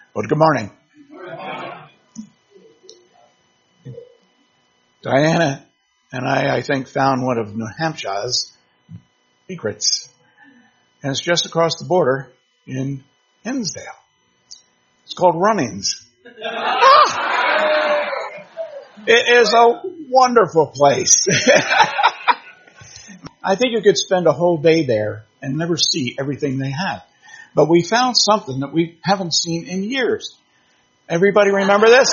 Well, good morning. Diana and I think, found one of New Hampshire's secrets. And it's just across the border in Hinsdale. It's called Runnings. It is a wonderful place. I think you could spend a whole day there and never see everything they have. But we found something that we haven't seen in years. Everybody remember this?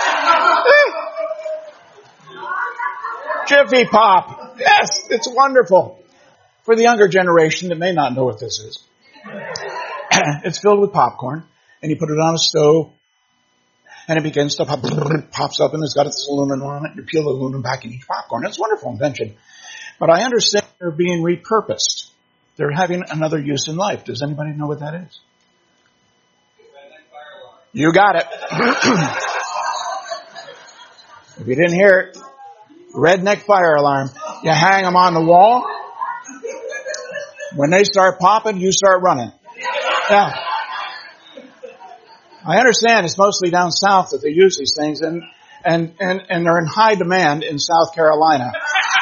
Jiffy Pop. Yes, it's wonderful. For the younger generation that may not know what this is, it's filled with popcorn, and you put it on a stove, and it begins to pop, pops up, and it's got this aluminum on it. You peel the aluminum back and eat popcorn. It's a wonderful invention. But I understand they're being repurposed. They're having another use in life. Does anybody know what that is? You got it. If you didn't hear it, redneck fire alarm. You hang them on the wall. When they start popping, you start running. Now, I understand it's mostly down south that they use these things, and they're in high demand in South Carolina.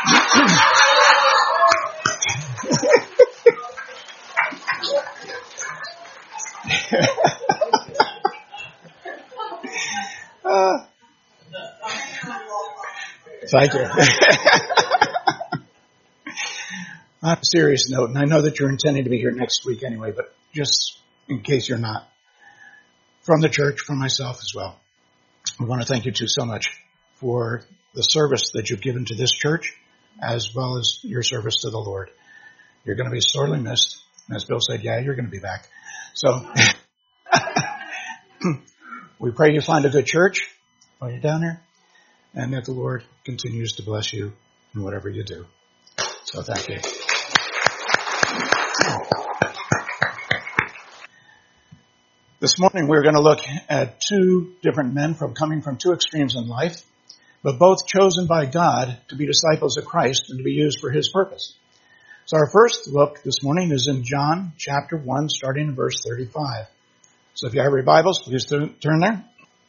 Thank you. On a serious note, and I know that you're intending to be here next week anyway, but just in case you're not, from the church, from myself as well, I want to thank you two so much for the service that you've given to this church, as well as your service to the Lord. You're going to be sorely missed. And as Bill said, yeah, you're going to be back. So we pray you find a good church while you're down there, and that the Lord continues to bless you in whatever you do. So thank you. This morning we're going to look at two different men coming from two extremes in life, but both chosen by God to be disciples of Christ and to be used for His purpose. So our first look this morning is in John chapter 1, starting in verse 35. So if you have your Bibles, please turn there.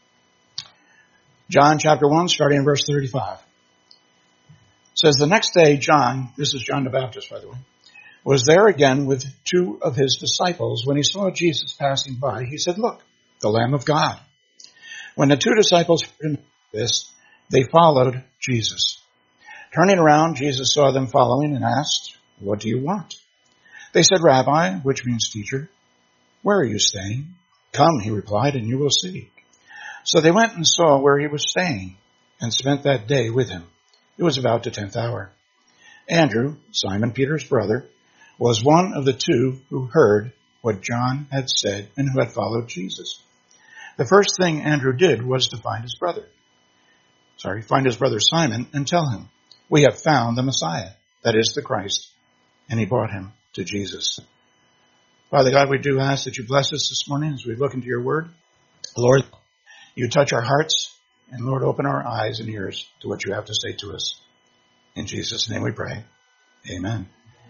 John chapter 1, starting in verse 35. It says, the next day John, this is John the Baptist, by the way, was there again with two of his disciples. When he saw Jesus passing by, he said, look, the Lamb of God. When the two disciples heard him this, they followed Jesus. Turning around, Jesus saw them following and asked, what do you want? They said, Rabbi, which means teacher, where are you staying? Come, he replied, and you will see. So they went and saw where he was staying and spent that day with him. It was about the 10th hour. Andrew, Simon Peter's brother, was one of the two who heard what John had said and who had followed Jesus. The first thing Andrew did was to find his brother Simon, and tell him, we have found the Messiah, that is the Christ. And he brought him to Jesus. Father God, we do ask that you bless us this morning as we look into your word. Lord, you touch our hearts, and Lord, open our eyes and ears to what you have to say to us. In Jesus' name we pray. Amen.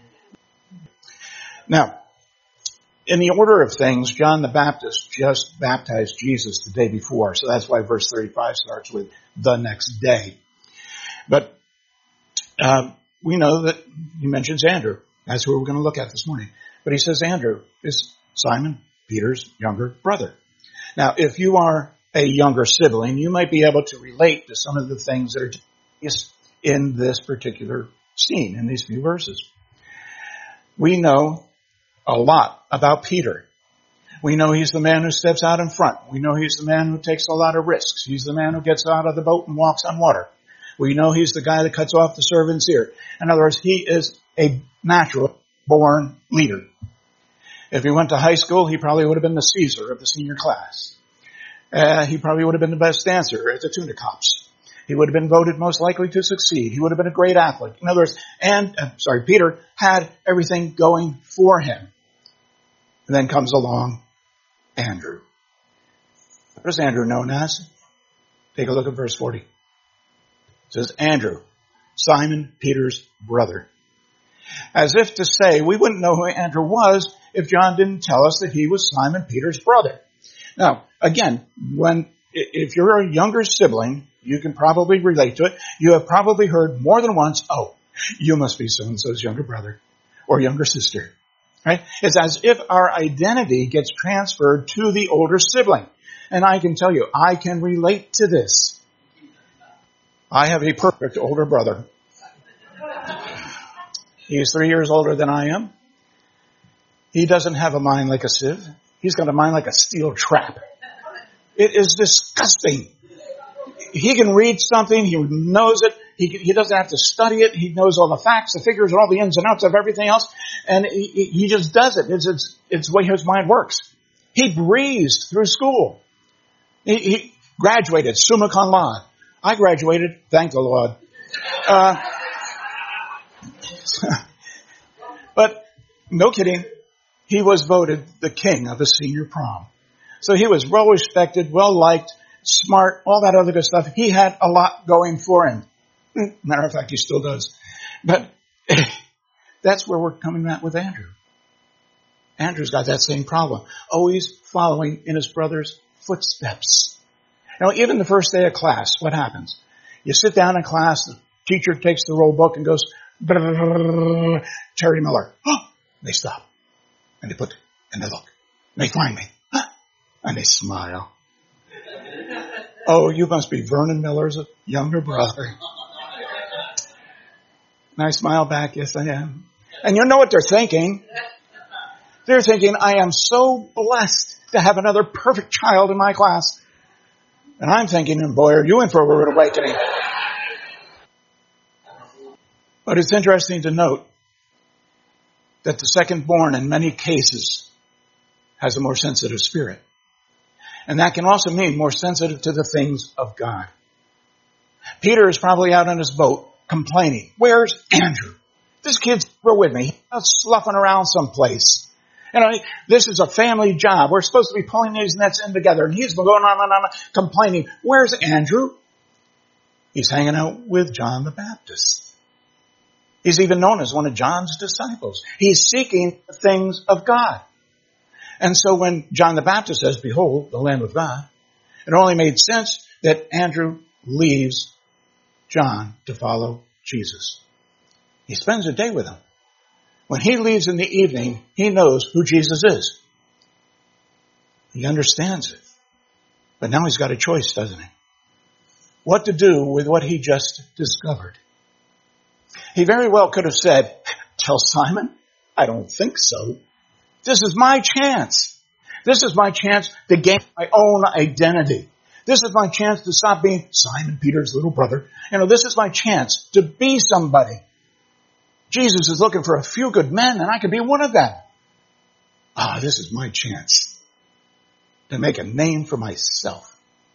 Now, in the order of things, John the Baptist just baptized Jesus the day before, so that's why verse 35 starts with the next day. But we know that he mentions Andrew. That's who we're going to look at this morning. But he says Andrew is Simon Peter's younger brother. Now, if you are a younger sibling, you might be able to relate to some of the things that are in this particular scene, in these few verses. We know a lot about Peter. We know he's the man who steps out in front. We know he's the man who takes a lot of risks. He's the man who gets out of the boat and walks on water. We know he's the guy that cuts off the servant's ear. In other words, he is a natural born leader. If he went to high school, he probably would have been the Caesar of the senior class. He probably would have been the best dancer at the tuna cops. He would have been voted most likely to succeed. He would have been a great athlete. In other words, Peter had everything going for him. And then comes along Andrew. What is Andrew known as? Take a look at verse 40. It says, Andrew, Simon Peter's brother. As if to say, we wouldn't know who Andrew was if John didn't tell us that he was Simon Peter's brother. Now, again, if you're a younger sibling, you can probably relate to it. You have probably heard more than once, oh, you must be so-and-so's younger brother or younger sister. Right? It's as if our identity gets transferred to the older sibling. And I can tell you, I can relate to this. I have a perfect older brother. He is 3 years older than I am. He doesn't have a mind like a sieve. He's got a mind like a steel trap. It is disgusting. He can read something. He knows it. He doesn't have to study it. He knows all the facts, the figures, and all the ins and outs of everything else. And he just does it. It's the way his mind works. He breezed through school. He graduated summa cum laude. I graduated, thank the Lord. But no kidding, he was voted the king of the senior prom. So he was well respected, well liked, smart, all that other good stuff. He had a lot going for him. Matter of fact, he still does. But that's where we're coming at with Andrew. Andrew's got that same problem. Always following in his brother's footsteps. Now, even the first day of class, what happens? You sit down in class, the teacher takes the roll book and goes, Terry Miller. They stop. And they look. And they find me. And they smile. Oh, you must be Vernon Miller's younger brother. And I smile back, yes I am. And you know what they're thinking? They're thinking, I am so blessed to have another perfect child in my class. And I'm thinking, boy, are you in for a rude awakening. But it's interesting to note that the second born in many cases has a more sensitive spirit. And that can also mean more sensitive to the things of God. Peter is probably out on his boat complaining. Where's Andrew? This kid's with me. He's not sloughing around someplace. You know, this is a family job. We're supposed to be pulling these nets in together. And he's been going on and on complaining. Where's Andrew? He's hanging out with John the Baptist. He's even known as one of John's disciples. He's seeking the things of God. And so when John the Baptist says, behold, the Lamb of God, it only made sense that Andrew leaves John to follow Jesus. He spends a day with him. When he leaves in the evening, he knows who Jesus is. He understands it. But now he's got a choice, doesn't he? What to do with what he just discovered. He very well could have said, tell Simon, I don't think so. This is my chance. This is my chance to gain my own identity. This is my chance to stop being Simon Peter's little brother. You know, this is my chance to be somebody. Jesus is looking for a few good men, and I could be one of them. This is my chance to make a name for myself.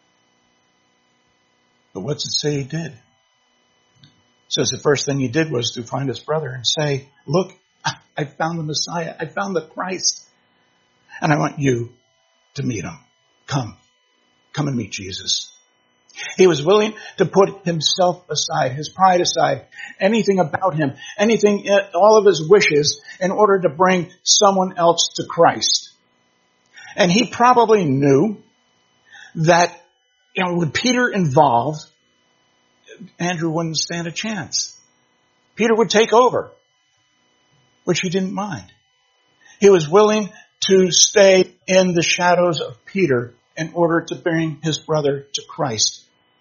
But what's it say he did? It says the first thing he did was to find his brother and say, look, I found the Messiah. I found the Christ. And I want you to meet him. Come and meet Jesus. He was willing to put himself aside, his pride aside, anything about him, anything, all of his wishes in order to bring someone else to Christ. And he probably knew that, with Peter involved, Andrew wouldn't stand a chance. Peter would take over, which he didn't mind. He was willing to stay in the shadows of Peter in order to bring his brother to Christ.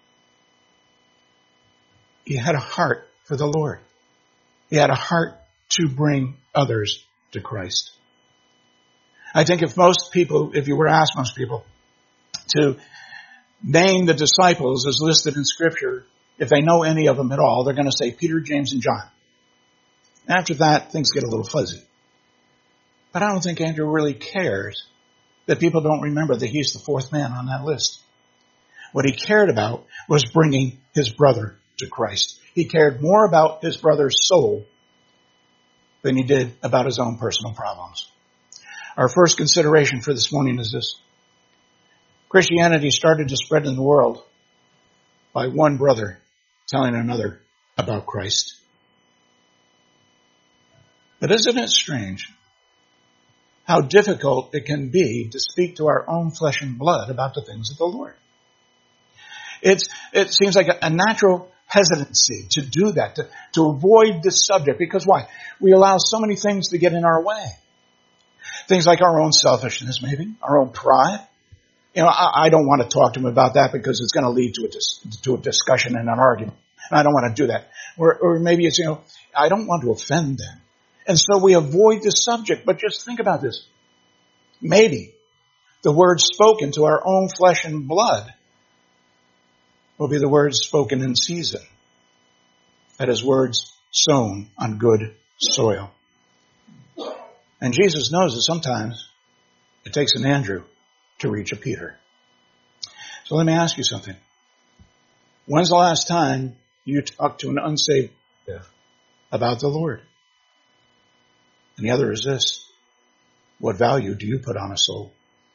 He had a heart for the Lord. He had a heart to bring others to Christ. I think if you were to ask most people to name the disciples as listed in Scripture, if they know any of them at all, they're going to say Peter, James, and John. After that, things get a little fuzzy. But I don't think Andrew really cares that people don't remember that he's the fourth man on that list. What he cared about was bringing his brother to Christ. He cared more about his brother's soul than he did about his own personal problems. Our first consideration for this morning is this. Christianity started to spread in the world by one brother telling another about Christ. But isn't it strange how difficult it can be to speak to our own flesh and blood about the things of the Lord. It seems like a natural hesitancy to do that, to avoid this subject. Because why? We allow so many things to get in our way. Things like our own selfishness, maybe, our own pride. I don't want to talk to him about that because it's going to lead to a discussion and an argument. And I don't want to do that. Or maybe it's, I don't want to offend them. And so we avoid the subject. But just think about this. Maybe the words spoken to our own flesh and blood will be the words spoken in season. That is, words sown on good soil. And Jesus knows that sometimes it takes an Andrew to reach a Peter. So let me ask you something. When's the last time you talked to an unsaved about the Lord? And the other is this. What value do you put on a soul?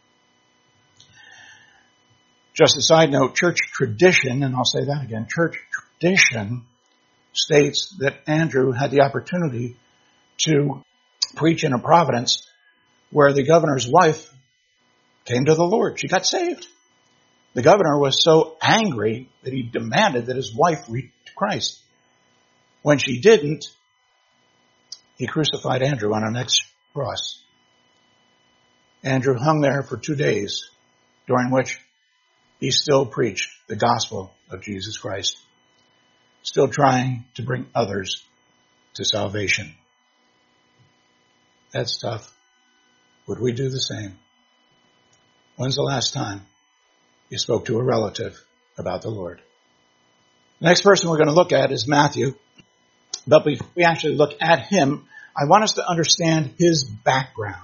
Just a side note, church tradition, and I'll say that again, church tradition states that Andrew had the opportunity to preach in a providence where the governor's wife came to the Lord. She got saved. The governor was so angry that he demanded that his wife reach Christ. When she didn't, he crucified Andrew on a next cross. Andrew hung there for 2 days, during which he still preached the gospel of Jesus Christ, still trying to bring others to salvation. That's tough. Would we do the same? When's the last time you spoke to a relative about the Lord? The next person we're going to look at is Matthew. But before we actually look at him, I want us to understand his background.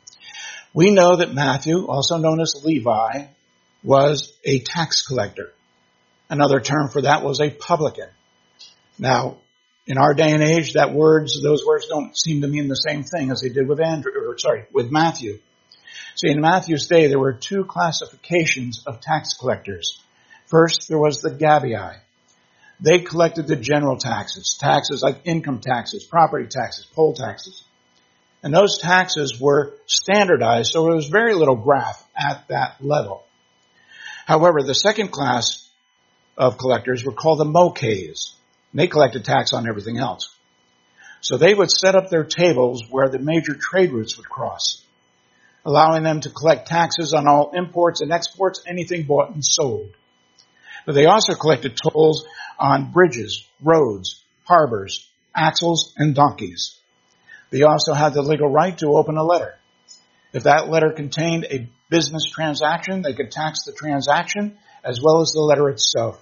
We know that Matthew, also known as Levi, was a tax collector. Another term for that was a publican. Now, in our day and age, those words don't seem to mean the same thing as they did with Matthew. See, in Matthew's day, there were 2 classifications of tax collectors. First, there was the Gabii. They collected the general taxes like income taxes, property taxes, poll taxes. And those taxes were standardized, so there was very little graft at that level. However, the second class of collectors were called the Mokays. They collected tax on everything else. So they would set up their tables where the major trade routes would cross, allowing them to collect taxes on all imports and exports, anything bought and sold. But they also collected tolls on bridges, roads, harbors, axles, and donkeys. They also had the legal right to open a letter. If that letter contained a business transaction, they could tax the transaction as well as the letter itself.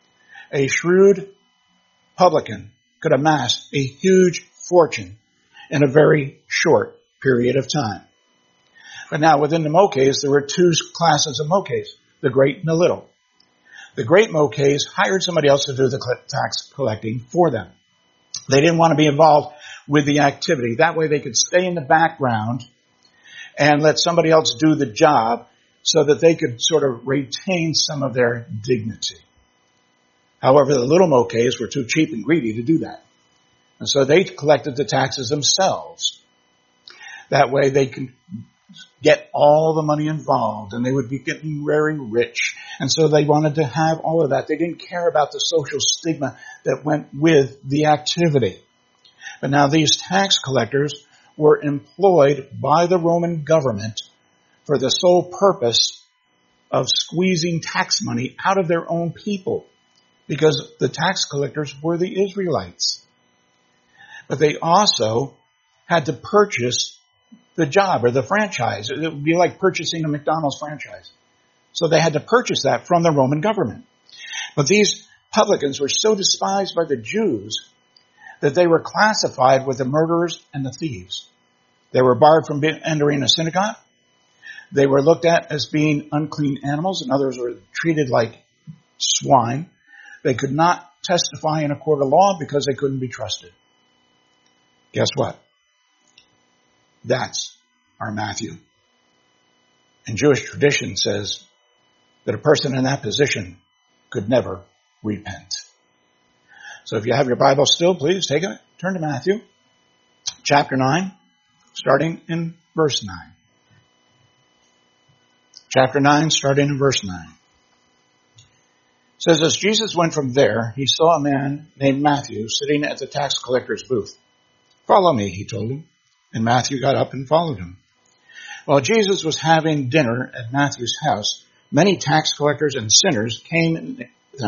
A shrewd publican could amass a huge fortune in a very short period of time. But now within the Mokays, there were 2 classes of Mokays, the great and the little. The great Mokays hired somebody else to do the tax collecting for them. They didn't want to be involved with the activity. That way they could stay in the background and let somebody else do the job so that they could sort of retain some of their dignity. However, the little Mokays were too cheap and greedy to do that. And so they collected the taxes themselves. That way they could get all the money involved and they would be getting very rich. And so they wanted to have all of that. They didn't care about the social stigma that went with the activity. But now these tax collectors were employed by the Roman government for the sole purpose of squeezing tax money out of their own people, because the tax collectors were the Israelites. But they also had to purchase the job or the franchise. It would be like purchasing a McDonald's franchise. So they had to purchase that from the Roman government. But these publicans were so despised by the Jews that they were classified with the murderers and the thieves. They were barred from entering a synagogue. They were looked at as being unclean animals, and others were treated like swine. They could not testify in a court of law because they couldn't be trusted. Guess what? That's our Matthew. And Jewish tradition says that a person in that position could never repent. So if you have your Bible still, please take it. Turn to Matthew chapter 9. starting in verse 9. Chapter 9, starting in verse 9. It says, as Jesus went from there, he saw a man named Matthew sitting at the tax collector's booth. Follow me, he told him. And Matthew got up and followed him. While Jesus was having dinner at Matthew's house, many tax collectors and sinners came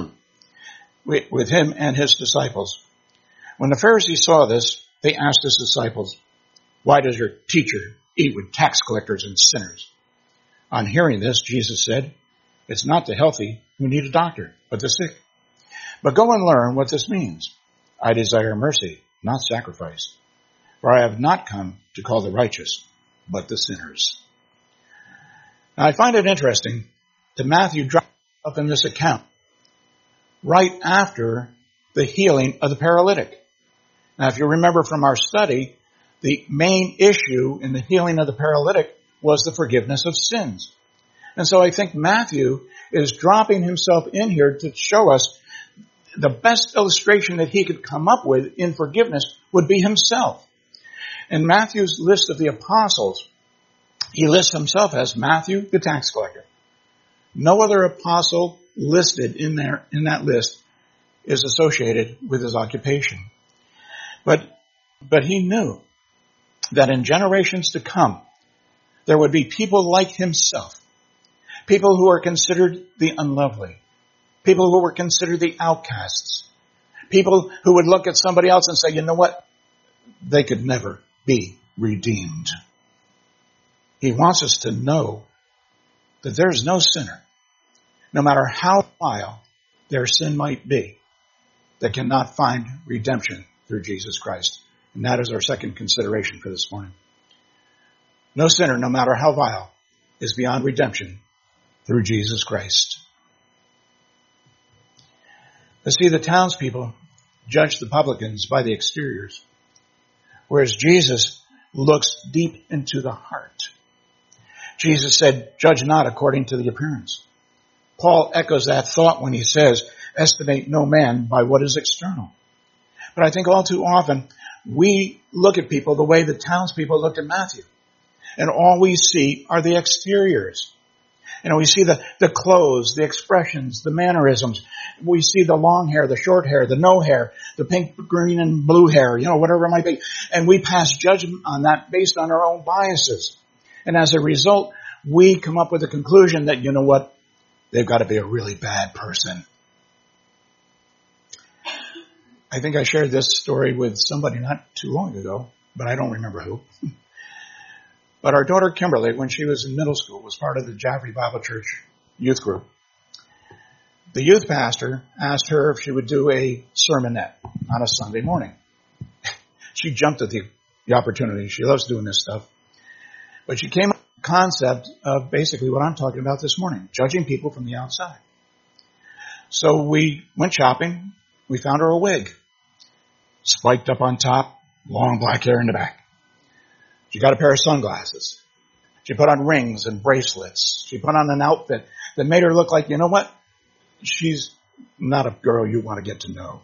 with him and his disciples. When the Pharisees saw this, they asked his disciples, why does your teacher eat with tax collectors and sinners? On hearing this, Jesus said, it's not the healthy who need a doctor, but the sick. But go and learn what this means. I desire mercy, not sacrifice. For I have not come to call the righteous, but the sinners. Now I find it interesting that Matthew dropped up in this account right after the healing of the paralytic. Now if you remember from our study, the main issue in the healing of the paralytic was the forgiveness of sins. And so I think Matthew is dropping himself in here to show us the best illustration that he could come up with in forgiveness would be himself. In Matthew's list of the apostles, he lists himself as Matthew, the tax collector. No other apostle listed in that list is associated with his occupation. But he knew that in generations to come, there would be people like himself, people who are considered the unlovely, people who were considered the outcasts, people who would look at somebody else and say, you know what? They could never be redeemed. He wants us to know that there is no sinner, no matter how vile their sin might be, that cannot find redemption through Jesus Christ. And that is our second consideration for this morning. No sinner, no matter how vile, is beyond redemption through Jesus Christ. But see, the townspeople judge the publicans by the exteriors, whereas Jesus looks deep into the heart. Jesus said, judge not according to the appearance. Paul echoes that thought when he says, estimate no man by what is external. But I think all too often, we look at people the way the townspeople looked at Matthew. And all we see are the exteriors. We see the clothes, the expressions, the mannerisms. We see the long hair, the short hair, the no hair, the pink, green, and blue hair, whatever it might be. And we pass judgment on that based on our own biases. And as a result, we come up with the conclusion that, you know what? They've got to be a really bad person. I think I shared this story with somebody not too long ago, but I don't remember who. But our daughter Kimberly, when she was in middle school, was part of the Jaffrey Bible Church youth group. The youth pastor asked her if she would do a sermonette on a Sunday morning. She jumped at the opportunity. She loves doing this stuff. But she came up with the concept of basically what I'm talking about this morning, judging people from the outside. So we went shopping. We found her a wig, spiked up on top, long black hair in the back. She got a pair of sunglasses. She put on rings and bracelets. She put on an outfit that made her look like, you know what? She's not a girl you want to get to know.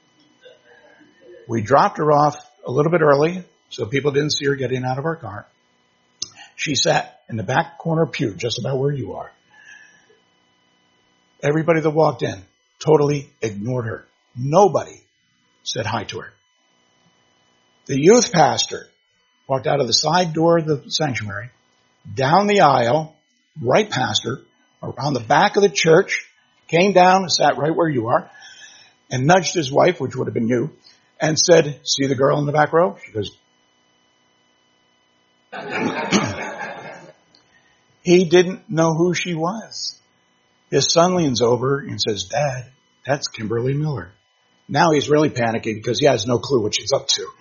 We dropped her off a little bit early so people didn't see her getting out of her car. She sat in the back corner pew, just about where you are. Everybody that walked in totally ignored her. Nobody said hi to her. The youth pastor walked out of the side door of the sanctuary, down the aisle, right past her, around the back of the church, came down and sat right where you are, and nudged his wife, which would have been you, and said, see the girl in the back row? She goes, he didn't know who she was. His son leans over and says, Dad, that's Kimberly Miller. Now he's really panicking because he has no clue what she's up to.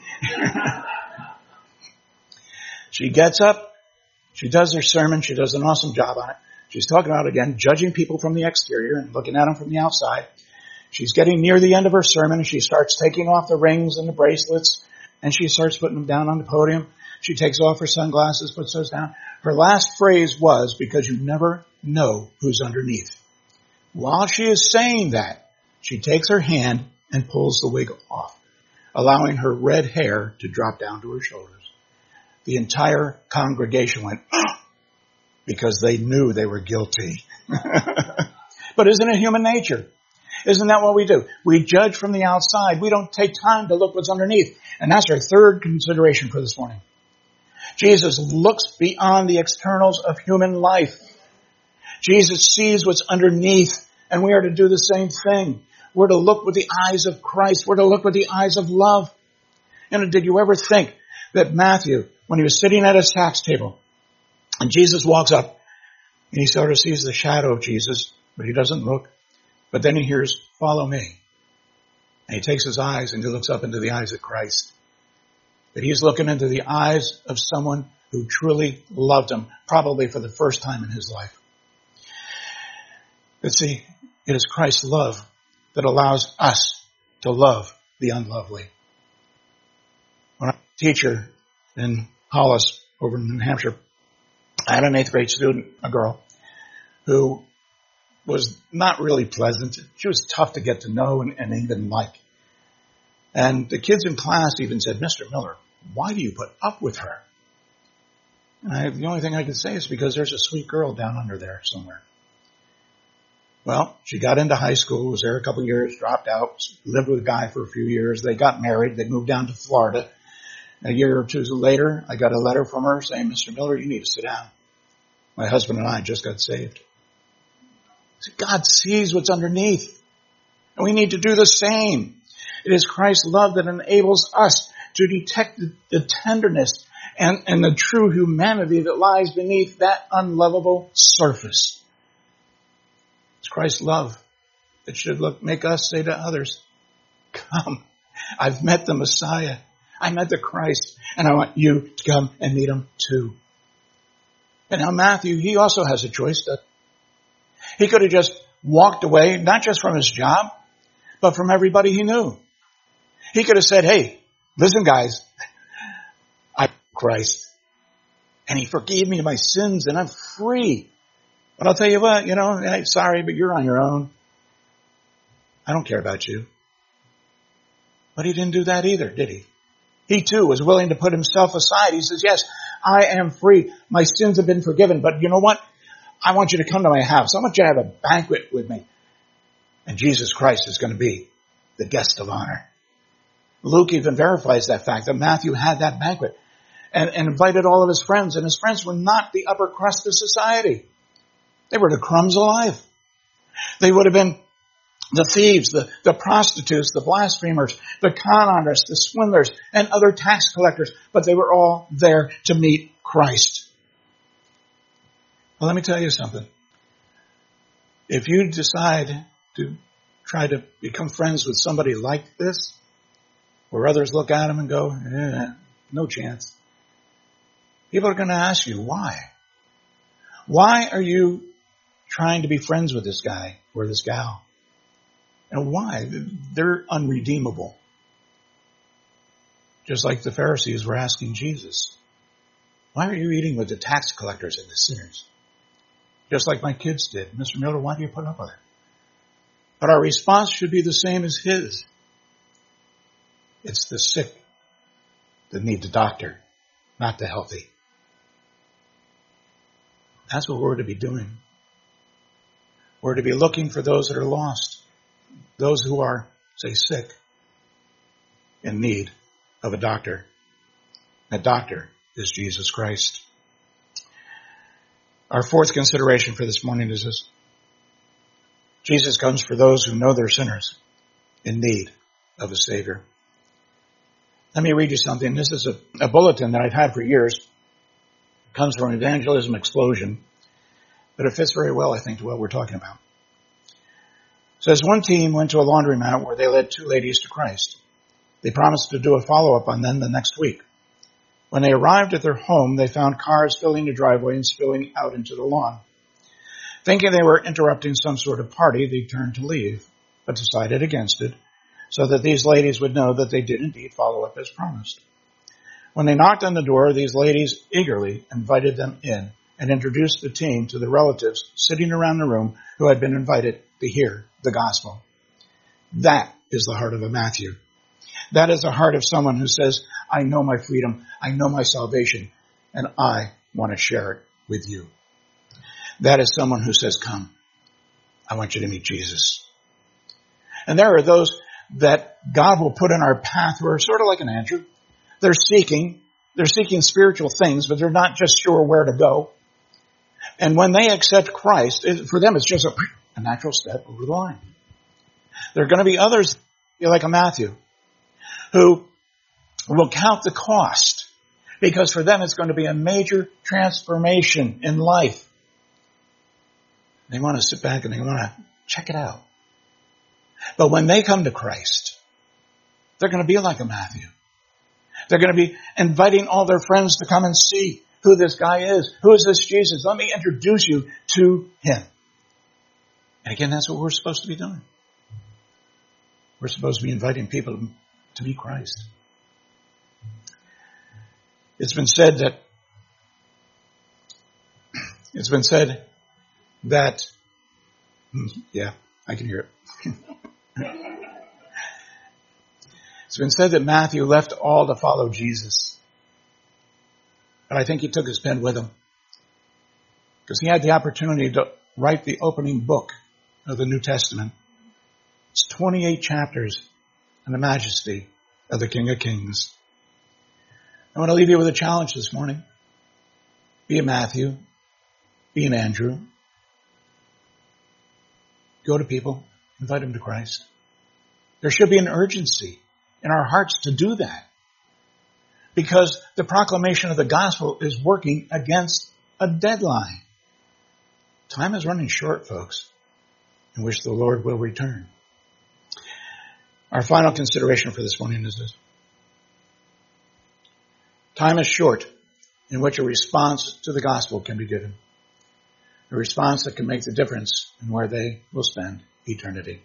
She gets up. She does her sermon. She does an awesome job on it. She's talking about, again, judging people from the exterior and looking at them from the outside. She's getting near the end of her sermon, and she starts taking off the rings and the bracelets, and she starts putting them down on the podium. She takes off her sunglasses, puts those down. Her last phrase was, because you never know who's underneath. While she is saying that, she takes her hand and pulls the wig off, allowing her red hair to drop down to her shoulders. The entire congregation went, because they knew they were guilty. But isn't it human nature? Isn't that what we do? We judge from the outside. We don't take time to look what's underneath. And that's our third consideration for this morning. Jesus looks beyond the externals of human life. Jesus sees what's underneath, and we are to do the same thing. We're to look with the eyes of Christ. We're to look with the eyes of love. And did you ever think that Matthew, when he was sitting at his tax table, and Jesus walks up, and he sort of sees the shadow of Jesus, but he doesn't look. But then he hears, "Follow me." And he takes his eyes and he looks up into the eyes of Christ. That he's looking into the eyes of someone who truly loved him, probably for the first time in his life. But see, it is Christ's love that allows us to love the unlovely. When I was a teacher in Hollis over in New Hampshire, I had an 8th grade student, a girl, who was not really pleasant. She was tough to get to know and even like. And the kids in class even said, "Mr. Miller, why do you put up with her?" And the only thing I could say is because there's a sweet girl down under there somewhere. Well, she got into high school, was there a couple of years, dropped out, lived with a guy for a few years. They got married. They moved down to Florida. A year or two later, I got a letter from her saying, "Mr. Miller, you need to sit down. My husband and I just got saved." God sees what's underneath, and we need to do the same. It is Christ's love that enables us to detect the tenderness and the true humanity that lies beneath that unlovable surface. It's Christ's love that should make us say to others, "Come, I've met the Messiah. I met the Christ, and I want you to come and meet him too." And now Matthew, he also has a choice. He could have just walked away, not just from his job, but from everybody he knew. He could have said, "Hey, listen guys, I'm Christ, and he forgave me my sins, and I'm free. But I'll tell you what, hey, sorry, but you're on your own. I don't care about you." But he didn't do that either, did he? He too was willing to put himself aside. He says, "Yes, I am free. My sins have been forgiven. But you know what? I want you to come to my house. I want you to have a banquet with me. And Jesus Christ is going to be the guest of honor." Luke even verifies that fact, that Matthew had that banquet and invited all of his friends. And his friends were not the upper crust of society. They were the crumbs of life. They would have been the thieves, the prostitutes, the blasphemers, the con artists, the swindlers, and other tax collectors. But they were all there to meet Christ. Well, let me tell you something. If you decide to try to become friends with somebody like this, where others look at him and go, no chance, people are going to ask you, why? Why are you trying to be friends with this guy or this gal? And why? They're unredeemable. Just like the Pharisees were asking Jesus, "Why are you eating with the tax collectors and the sinners?" Just like my kids did. "Mr. Miller, why do you put up with it?" But our response should be the same as his. It's the sick that need the doctor, not the healthy. That's what we're to be doing. We're to be looking for those that are lost, those who are, say, sick, in need of a doctor. That doctor is Jesus Christ. Our fourth consideration for this morning is this. Jesus comes for those who know they're sinners in need of a Savior. Let me read you something. This is a bulletin that I've had for years. It comes from Evangelism Explosion, but it fits very well, I think, to what we're talking about. It says, one team went to a laundromat where they led two ladies to Christ. They promised to do a follow-up on them the next week. When they arrived at their home, they found cars filling the driveway and spilling out into the lawn. Thinking they were interrupting some sort of party, they turned to leave, but decided against it, so that these ladies would know that they did indeed follow up as promised. When they knocked on the door, these ladies eagerly invited them in and introduced the team to the relatives sitting around the room who had been invited to hear the gospel. That is the heart of a Matthew. That is the heart of someone who says, I know my freedom, I know my salvation, and I want to share it with you. That is someone who says, come, I want you to meet Jesus. And there are those that God will put in our path who are sort of like an Andrew. They're seeking spiritual things, but they're not just sure where to go. And when they accept Christ, for them it's just a natural step over the line. There are going to be others, like a Matthew, who will count the cost, because for them it's going to be a major transformation in life. They want to sit back and they want to check it out. But when they come to Christ, they're going to be like a Matthew. They're going to be inviting all their friends to come and see who this guy is. Who is this Jesus? Let me introduce you to him. And again, that's what we're supposed to be doing. We're supposed to be inviting people to meet Christ. It's been said that, yeah, I can hear it. It's been said that Matthew left all to follow Jesus. But I think he took his pen with him, because he had the opportunity to write the opening book of the New Testament. It's 28 chapters on the majesty of the King of Kings. I want to leave you with a challenge this morning. Be a Matthew. Be an Andrew. Go to people. Invite them to Christ. There should be an urgency in our hearts to do that, because the proclamation of the gospel is working against a deadline. Time is running short, folks, in which the Lord will return. Our final consideration for this morning is this. Time is short in which a response to the gospel can be given. A response that can make the difference in where they will spend eternity.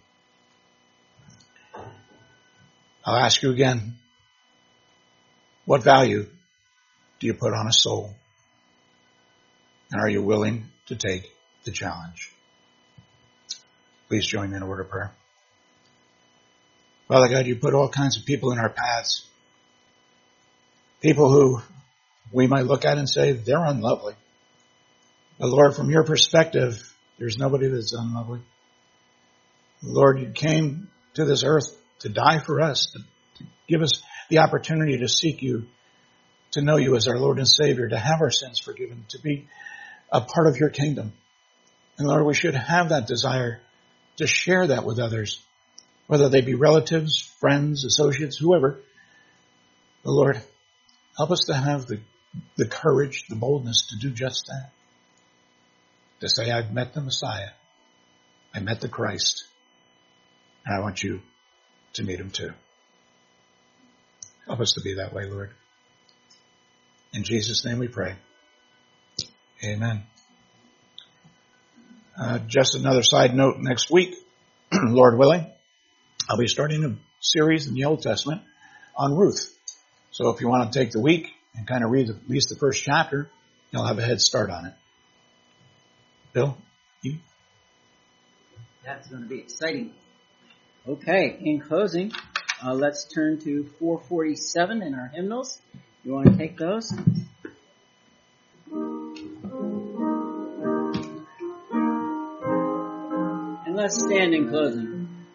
I'll ask you again, what value do you put on a soul? And are you willing to take the challenge? Please join me in a word of prayer. Father God, you put all kinds of people in our paths. People who we might look at and say, they're unlovely. But Lord, from your perspective, there's nobody that's unlovely. Lord, you came to this earth to die for us, to give us the opportunity to seek you, to know you as our Lord and Savior, to have our sins forgiven, to be a part of your kingdom. And Lord, we should have that desire to share that with others, whether they be relatives, friends, associates, whoever. But Lord, help us to have the courage, the boldness to do just that. To say, I've met the Messiah. I met the Christ. And I want you to meet him too. Help us to be that way, Lord. In Jesus' name we pray. Amen. Just another side note, next week, Lord willing, I'll be starting a series in the Old Testament on Ruth. So if you want to take the week and kind of read at least the first chapter, you'll have a head start on it. Bill, you? That's going to be exciting. Okay, in closing, let's turn to 447 in our hymnals. You want to take those? And let's stand in closing.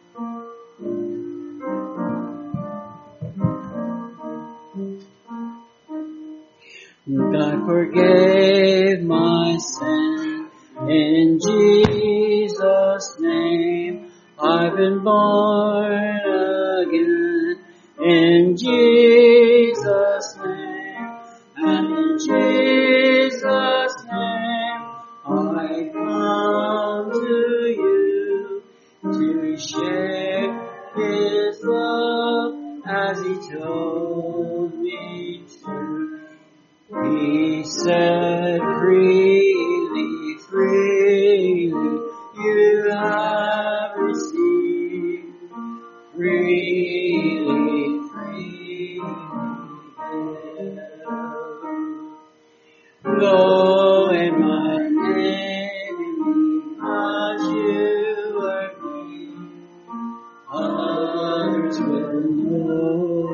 God forgave my sin in Jesus' name. I've been born again in Jesus' name, and in Jesus' name I come to you to share his love as he told me to. He said, freely, freely you have received, freely, freely give. Though in my name as you are near, others will know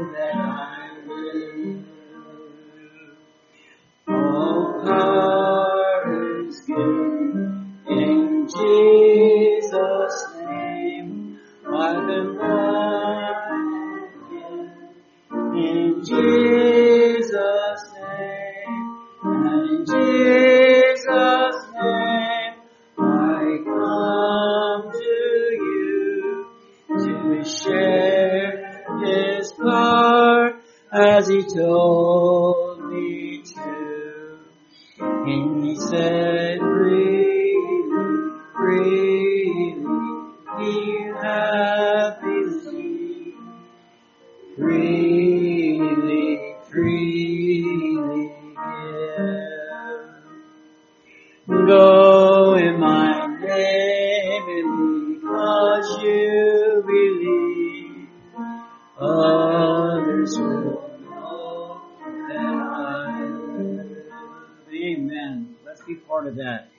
Jesus' name I've been born again. In Jesus' name, and in Jesus' name I come to you to share His power as He told me to. And He said, freely, freely, you have believed. Freely, freely give. Go in my name, and because you believe, others will know that I live. Amen. Let's be part of that.